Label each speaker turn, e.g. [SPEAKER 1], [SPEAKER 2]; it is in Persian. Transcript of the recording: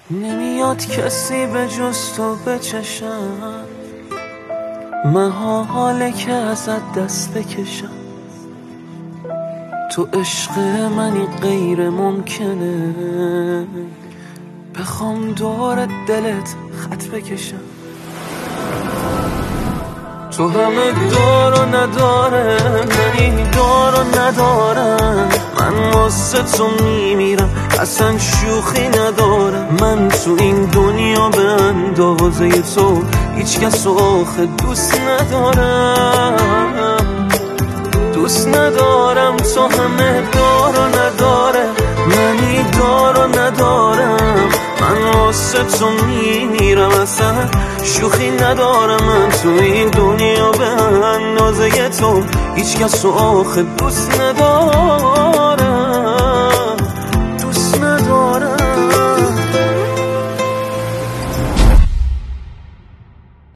[SPEAKER 1] نمیاد کسی به جز تو بچشم، محاله که ازت دست بکشم. تو عشق منی غیر ممکنه بخوام دور دلت خط بکشم. تو همه دار و نداره، منی دار و ندارم. من واسه تو میمیرم، اصلا شوخی ندارم. من تو این دنیا به اندازه تو هیچ کس آخه دوست ندارم. دوست ندارم، تو همه دار و نداره، منی دار و ندارم. من واسه تو میمیرم، اصلا شوخی ندارم. من تو این دنیا به اندازه تو هیچ کس آخه دوست ندارم.